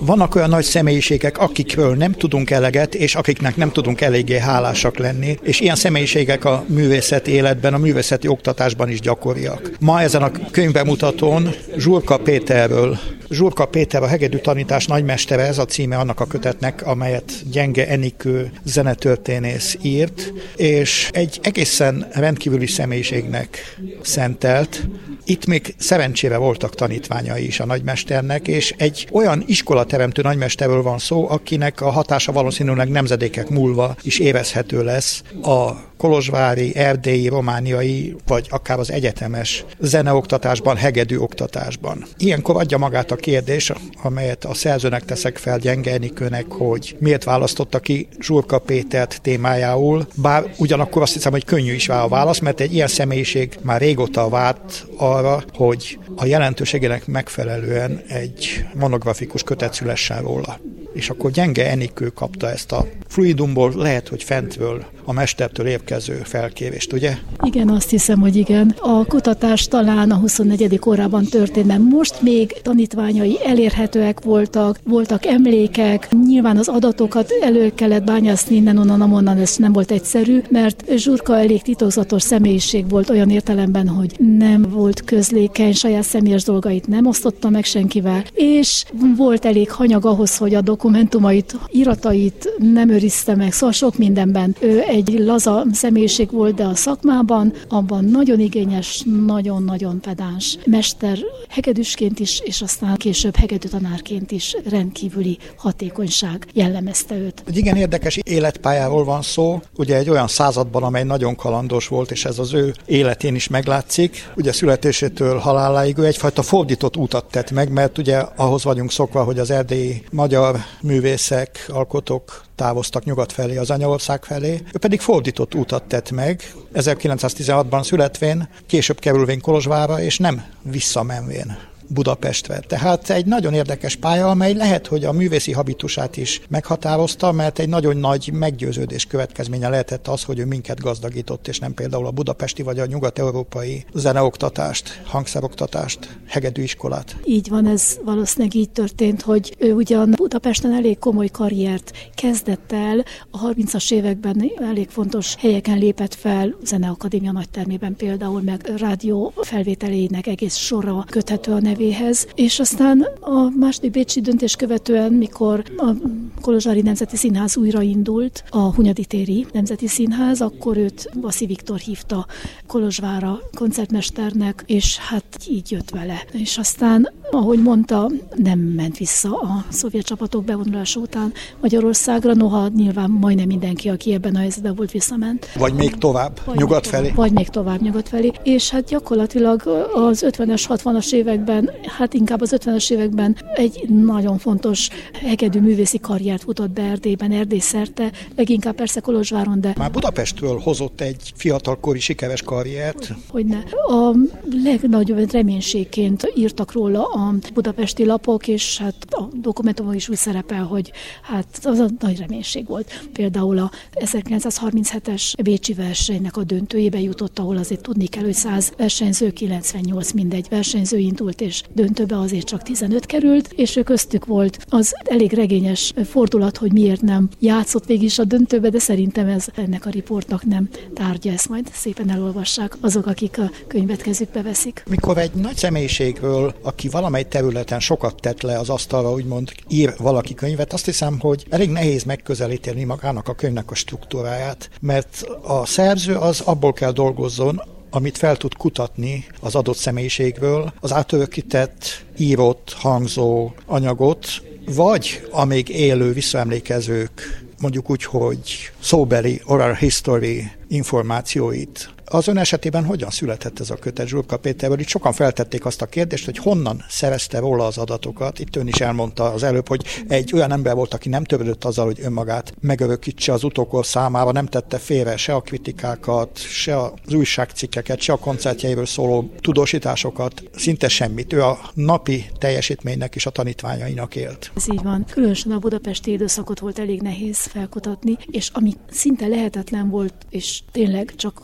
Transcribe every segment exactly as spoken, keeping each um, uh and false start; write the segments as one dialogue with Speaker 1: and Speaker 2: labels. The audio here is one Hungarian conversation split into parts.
Speaker 1: vannak olyan nagy személyiségek, akikről nem tudunk eleget, és akiknek nem tudunk eléggé hálásak lenni, és ilyen személyiségek a művészeti életben, a művészeti oktatásban is gyakoriak. Ma ezen a könyvbemutatón Zsurka Péterről, Zsurka Péter a hegedű tanítás nagymestere, ez a címe annak a kötetnek, amelyet Gyenge Enikő zenetörténész írt, és egy egészen rendkívüli személyiségnek szentelt. Itt még szerencsére voltak tanítványai is a nagymesternek, és egy olyan iskolateremtő nagymesterről van szó, akinek a hatása valószínűleg nemzedékek múlva is érezhető lesz a kolozsvári, erdélyi, romániai, vagy akár az egyetemes zeneoktatásban, hegedű oktatásban. Ilyenkor adja magát a kérdés, amelyet a szerzőnek teszek fel, Gyenge Enikőnek, hogy miért választotta ki Zsurka Pétert témájául, bár ugyanakkor azt hiszem, hogy könnyű is vár a válasz, mert egy ilyen személyiség már régóta várt arra, hogy a jelentőségének megfelelően egy monografikus kötet szülessen róla. És akkor Gyenge Enikő kapta ezt a fluidumból, lehet, hogy fentről, a mestertől érkező felkérést, ugye?
Speaker 2: Igen, azt hiszem, hogy igen. A kutatás talán a huszonnegyedik órában történt, most még tanítványai elérhetőek voltak, voltak emlékek, nyilván az adatokat elő kellett bányászni innen, onnan, amonnan, ez nem volt egyszerű, mert Zsurka elég titokzatos személyiség volt olyan értelemben, hogy nem volt közlékeny, saját személyes dolgait nem osztotta meg senkivel, és volt elég hanyag ahhoz, hogy a dokumentumait, iratait nem őrizte meg, szóval sok mindenben. Ő egy laza személyiség volt, de a szakmában abban nagyon igényes, nagyon-nagyon pedáns mester, hegedűsként is, és aztán később hegedű tanárként is rendkívüli hatékonyság jellemezte őt.
Speaker 1: Egy igen érdekes életpályáról van szó, ugye egy olyan században, amely nagyon kalandos volt, és ez az ő életén is meglátszik. Ugye születésétől haláláig ő egyfajta fordított útat tett meg, mert ugye ahhoz vagyunk szokva, hogy az erdélyi magyar művészek, alkotók távoztak nyugat felé, az anyaország felé. Ő pedig fordított útat tett meg, ezerkilencszáztizenhatban születvén, később kerülvén Kolozsvárra, és nem visszamenvén Budapestre. Tehát egy nagyon érdekes pálya, amely lehet, hogy a művészi habitusát is meghatározta, mert egy nagyon nagy meggyőződés következménye lehetett az, hogy ő minket gazdagított, és nem például a budapesti vagy a nyugat-európai zeneoktatást, hangszeroktatást, hegedűiskolát.
Speaker 2: Így van, ez valószínűleg így történt, hogy ő ugyan Budapesten elég komoly karriert kezdett el, a harmincas években elég fontos helyeken lépett fel, Zeneakadémia nagytermében például, meg rádió felvételének egész sorra köthető a nevéhez, és aztán a második bécsi döntés követően, mikor a Kolozsvári Nemzeti Színház újraindult, a Hunyadi téri Nemzeti Színház, akkor őt Baszi Viktor hívta Kolozsvárra koncertmesternek, és hát így jött vele. És aztán, ahogy mondta, nem ment vissza a szovjet csapatok bevonulása után Magyarországra, noha nyilván majdnem mindenki, aki ebben a helyzetben volt, visszament.
Speaker 1: Vagy még tovább, vagy nyugat még felé.
Speaker 2: Tovább, vagy még tovább, nyugat felé. És hát gyakorlatilag az ötvenes, hatvanas években, hát inkább az ötvenes években egy nagyon fontos hegedű művészi karriert futott be Erdélyben, Erdély szerte, leginkább persze Kolozsváron, de...
Speaker 1: Már Budapestről hozott egy fiatalkori sikeres karriert.
Speaker 2: Hogyne. A legnagyobb reménységként írtak róla a budapesti lapok, és hát a dokumentumon is úgy szerepel, hogy hát az a nagy reménység volt. Például a ezerkilencszázharminchetes bécsi versenynek a döntőjébe jutott, ahol azért tudni kell, hogy száz versenyző, kilencvennyolc mindegy versenyző indult, és döntőbe azért csak tizenöt került, és ő köztük volt az elég regényes fordulat, hogy miért nem játszott végig is a döntőbe, de szerintem ez ennek a riportnak nem tárgya, ezt majd szépen elolvassák azok, akik a könyvet kezükbe veszik.
Speaker 1: Mikor egy nagy személyiségről, aki valamely területen sokat tett le az asztalra, úgymond ír valaki könyvet, azt hiszem, hogy elég nehéz megközelíteni magának a könyvnek a struktúráját, mert a szerző az abból kell dolgozzon, amit fel tud kutatni az adott személyiségről, az átörökített, írott, hangzó anyagot, vagy a még élő visszaemlékezők, mondjuk úgy, hogy szóbeli oral history információit. Az ön esetében hogyan született ez a kötet Zsurka Péterről? Itt sokan feltették azt a kérdést, hogy honnan szerezte róla az adatokat. Itt ön is elmondta az előbb, hogy egy olyan ember volt, aki nem törődött azzal, hogy önmagát megörökítse az utókor számára, nem tette félre se a kritikákat, se az újságcikkeket, se a koncertjeiről szóló tudósításokat, szinte semmit. Ő a napi teljesítménynek és a tanítványainak élt.
Speaker 2: Ez így van. Különösen a budapesti időszakot volt elég nehéz felkutatni, és ami szinte lehetetlen volt, és tényleg csak hozzávetett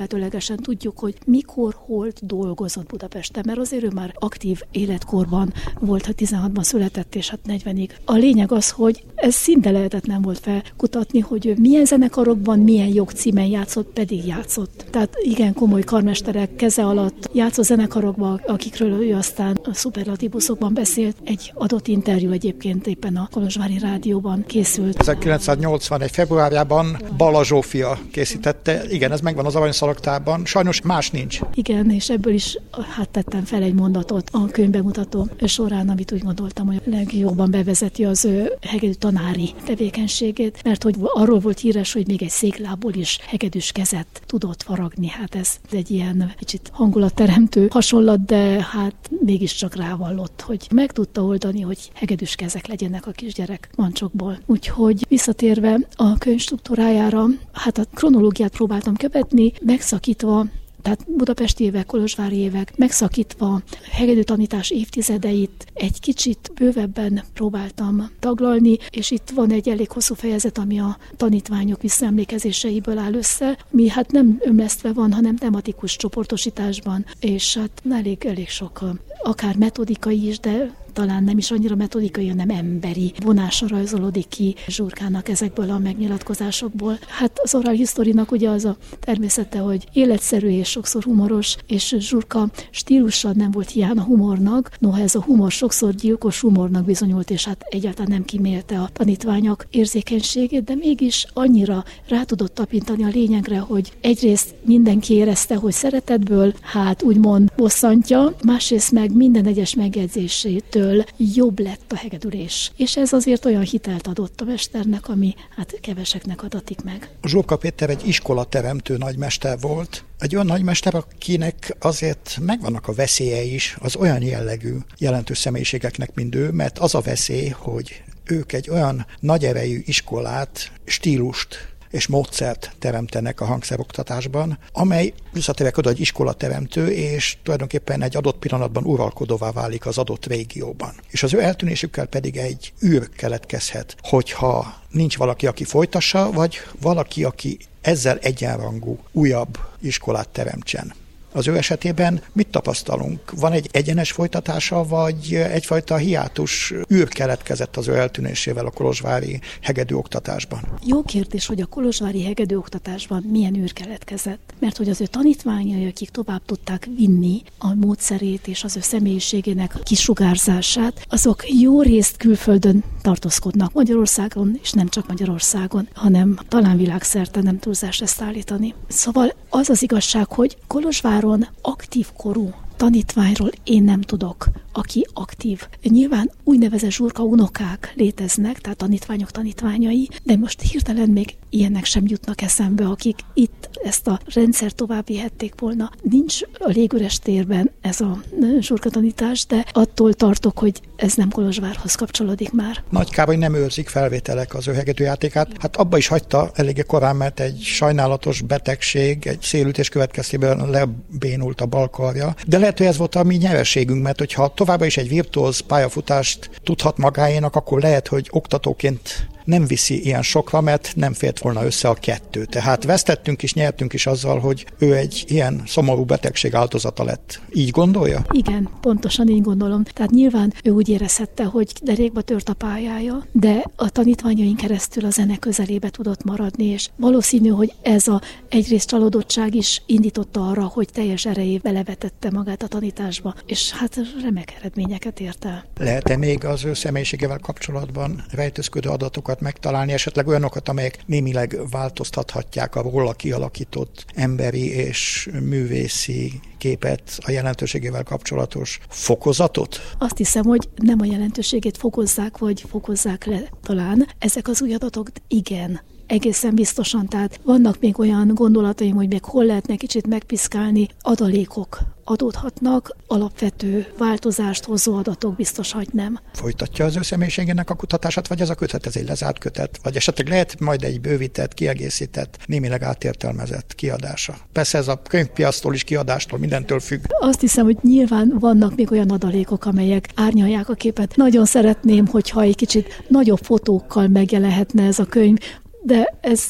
Speaker 2: lehetőlegesen tudjuk, hogy mikor, hol dolgozott Budapesten, mert azért ő már aktív életkorban volt, ha tizenhatban született, és hát negyvenig. A lényeg az, hogy ez szinte lehetetlen volt felkutatni, hogy ő milyen zenekarokban, milyen jogcímen játszott, pedig játszott. Tehát igen komoly karmesterek keze alatt játszott zenekarokban, akikről ő aztán a szuperlatívuszokban beszélt. Egy adott interjú egyébként éppen a Kolozsvári Rádióban készült.
Speaker 1: ezerkilencszáznyolcvanegy februárjában Balla Zsófia készítette. Igen, ez megvan az aranyszalaktárban. Sajnos más nincs.
Speaker 2: Igen, és ebből is hát tettem fel egy mondatot a könyvbemutató során, amit úgy gondoltam, hogy legjobban bevezeti az ő hegedű tanári tevékenységét, mert hogy arról volt híres, hogy még egy széklából is hegedűs kezet tudott faragni. Hát ez egy ilyen kicsit hangulatteremtő hasonlat, de hát mégiscsak rávallott, hogy meg tudta oldani, hogy hegedűs kezek legyenek a kisgyerek mancsokból. Úgyhogy visszatérve a könyv struktúrájára, hát a kronológiát próbáltam követni, megszakítva, tehát budapesti évek, kolozsvári évek, megszakítva hegedű tanítás évtizedeit egy kicsit bővebben próbáltam taglalni, és itt van egy elég hosszú fejezet, ami a tanítványok visszaemlékezéseiből áll össze, mi hát nem ömlesztve van, hanem tematikus csoportosításban, és hát elég, elég sok, akár metodikai is, de talán nem is annyira metodikai, hanem emberi vonása rajzolódik ki Zsurkának ezekből a megnyilatkozásokból. Hát az oral historynak ugye az a természete, hogy életszerű és sokszor humoros, és Zsurka stílusan nem volt hiány a humornak, noha ez a humor sokszor gyilkos humornak bizonyult, és hát egyáltalán nem kimélte a tanítványok érzékenységét, de mégis annyira rá tudott tapintani a lényegre, hogy egyrészt mindenki érezte, hogy szeretetből, hát úgymond bosszantja, másrészt meg minden egyes megjegyzésétől jobb lett a hegedülés. És ez azért olyan hitelt adott a mesternek, ami hát keveseknek adatik meg.
Speaker 1: Zsurka Péter egy iskolateremtő nagymester volt. Egy olyan nagymester, akinek azért megvannak a veszélye is az olyan jellegű jelentős személyiségeknek, mint ő, mert az a veszély, hogy ők egy olyan nagy erejű iskolát, stílust és módszert teremtenek a hangszeroktatásban, amely visszatérek oda egy iskolateremtő, és tulajdonképpen egy adott pillanatban uralkodóvá válik az adott régióban. És az ő eltűnésükkel pedig egy űr keletkezhet, hogyha nincs valaki, aki folytassa, vagy valaki, aki ezzel egyenrangú újabb iskolát teremtsen. Az ő esetében mit tapasztalunk? Van egy egyenes folytatása, vagy egyfajta hiátus űr keletkezett az ő eltűnésével a kolozsvári hegedű oktatásban?
Speaker 2: Jó kérdés, hogy a kolozsvári hegedű oktatásban milyen űr keletkezett. Mert hogy az ő tanítványai, akik tovább tudták vinni a módszerét és az ő személyiségének kisugárzását, azok jó részt külföldön tartózkodnak, Magyarországon, és nem csak Magyarországon, hanem talán világszerte, nem túlzás ezt állítani. Szóval az az igazság, hogy Kolozsváron aktív korú tanítványról én nem tudok, aki aktív. Nyilván úgynevezett Zsurka unokák léteznek, tehát tanítványok tanítványai, de most hirtelen még ilyenek sem jutnak eszembe, akik itt ezt a rendszert tovább vihették volna. Nincs a légüres térben ez a Zsurka tanítás, de attól tartok, hogy ez nem Kolozsvárhoz kapcsolódik már.
Speaker 1: Nagy Károly nem őrzik felvételek az ő hegedűjátékát. Hát abba is hagyta eléggé korán, mert egy sajnálatos betegség, egy szélütés következtében lebénult a bal karja. De lehet, hogy ez volt a mi nyereségünk, mert hogyha továbbra is egy virtuóz pályafutást tudhat magáénak, akkor lehet, hogy oktatóként nem viszi ilyen sokra, mert nem fért volna össze a kettő. Tehát vesztettünk is, nyertünk is azzal, hogy ő egy ilyen szomorú betegség áldozata lett. Így gondolja?
Speaker 2: Igen, pontosan így gondolom. Tehát nyilván ő úgy érezhette, hogy derékba tört a pályája, de a tanítványain keresztül a zene közelébe tudott maradni, és valószínű, hogy ez a egyrészt csalódottság is indította arra, hogy teljes erejével belevetette magát a tanításba, és hát remek eredményeket ért el.
Speaker 1: Lehet-e még az ő személyiségével kapcsolatban rejtőzködő adatokat megtalálni, esetleg olyanokat, amelyek némileg változtathatják a róla kialakított emberi és művészi képet, a jelentőségével kapcsolatos fokozatot?
Speaker 2: Azt hiszem, hogy nem a jelentőségét fokozzák, vagy fokozzák le talán. Ezek az új adatok igen, egészen biztosan, tehát vannak még olyan gondolataim, hogy még hol lehetne kicsit megpiszkálni, adalékok adódhatnak, alapvető változást hozó adatok biztos, hogy nem.
Speaker 1: Folytatja az ő személyiségének a kutatását, vagy ez a kötet, ez egy lezárt kötet, vagy esetleg lehet majd egy bővített, kiegészített, némileg átértelmezett kiadása. Persze ez a könyvpiasztól is, kiadástól, mindentől függ.
Speaker 2: Azt hiszem, hogy nyilván vannak még olyan adalékok, amelyek árnyalják a képet. Nagyon szeretném, hogyha egy kicsit nagyobb fotókkal megjelenhetne ez a könyv, de ez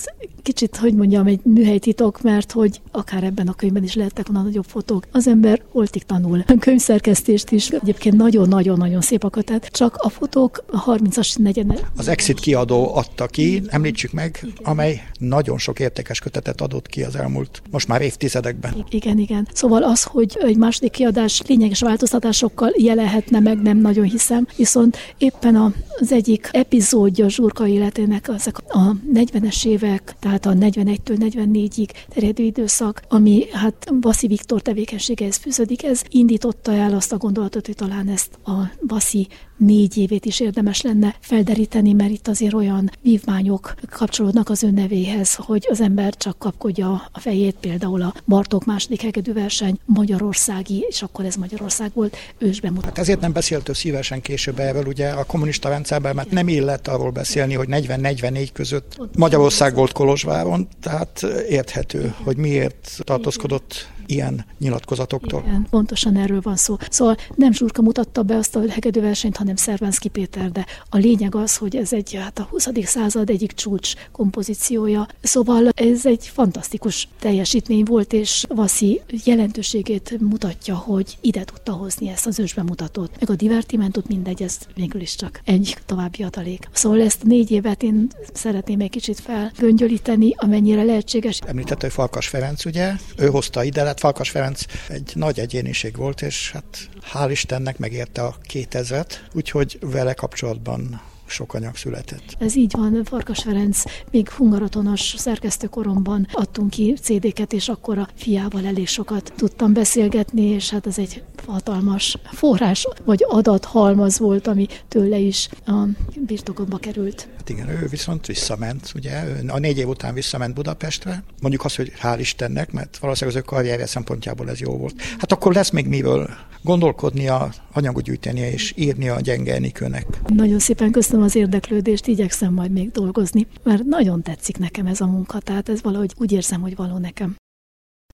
Speaker 2: kicsit, hogy mondjam, egy műhelytitok, mert hogy akár ebben a könyvben is lehettek volna nagyobb fotók. Az ember holtig tanul. A könyvszerkesztést is egyébként nagyon-nagyon-nagyon szép a kötet, csak a fotók a harmincas negyed.
Speaker 1: Az Exit kiadó adta ki, említsük meg, igen. Amely nagyon sok értékes kötetet adott ki az elmúlt, most már évtizedekben.
Speaker 2: Igen, igen. Szóval az, hogy egy második kiadás lényeges változtatásokkal jelenhetne meg, nem nagyon hiszem, viszont éppen az egyik epizódja Zsurka életének ezek a negyvenes évek, tehát a negyvenegytől negyvennégyig terjedő időszak, ami hát Baszi Viktor tevékenységehez fűződik, ez indította el azt a gondolatot, hogy talán ezt a Baszi négy évét is érdemes lenne felderíteni, mert itt azért olyan vívmányok kapcsolódnak az ön nevéhez, hogy az ember csak kapkodja a fejét, például a Bartók második hegedűverseny magyarországi, és akkor ez Magyarország volt, ős bemutat.
Speaker 1: Hát ezért nem beszélt ő szívesen később erről, ugye a kommunista rendszerben, mert nem illett arról beszélni, hogy negyven-negyvennégy között Magyarország volt Kolozsváron, tehát érthető, hogy miért tartózkodott ilyen nyilatkozatoktól.
Speaker 2: Igen, pontosan erről van szó. Szóval nem Zsurka mutatta be azt a hegedűversenyt, hanem Szervánszky Péter, de a lényeg az, hogy ez egy hát a huszadik század egyik csúcs kompozíciója. Szóval ez egy fantasztikus teljesítmény volt, és Vaszi jelentőségét mutatja, hogy ide tudta hozni ezt az ősbemutatót. Meg a divertimentot, mindegy, ez végül is csak egy további adalék. Szóval ezt a négy évet én szeretném egy kicsit felgöngyölíteni, amennyire lehetséges.
Speaker 1: Említette, hogy Farkas Ferenc, ugye? Ő hozta ide, hát Farkas Ferenc egy nagy egyéniség volt, és hát hál' Istennek megérte a kétezret, úgyhogy vele kapcsolatban sok anyag született.
Speaker 2: Ez így van, Farkas Ferenc még hungaratonos szerkesztőkoromban adtunk ki cé dé-ket, és akkor a fiával elég sokat tudtam beszélgetni, és hát ez egy hatalmas forrás, vagy adathalmaz volt, ami tőle is a birtokomba került.
Speaker 1: Hát igen, ő viszont visszament, ugye, a négy év után visszament Budapestre, mondjuk azt, hogy hál' Istennek, mert valószínűleg az ő karrierje szempontjából ez jó volt. Hát akkor lesz még miről gondolkodnia, anyagot gyűjtenie és írnia a Gyenge Enikőnek.
Speaker 2: Nagyon szépen köszönöm az érdeklődést, igyekszem majd még dolgozni, mert nagyon tetszik nekem ez a munka, tehát ez valahogy úgy érzem, hogy való nekem.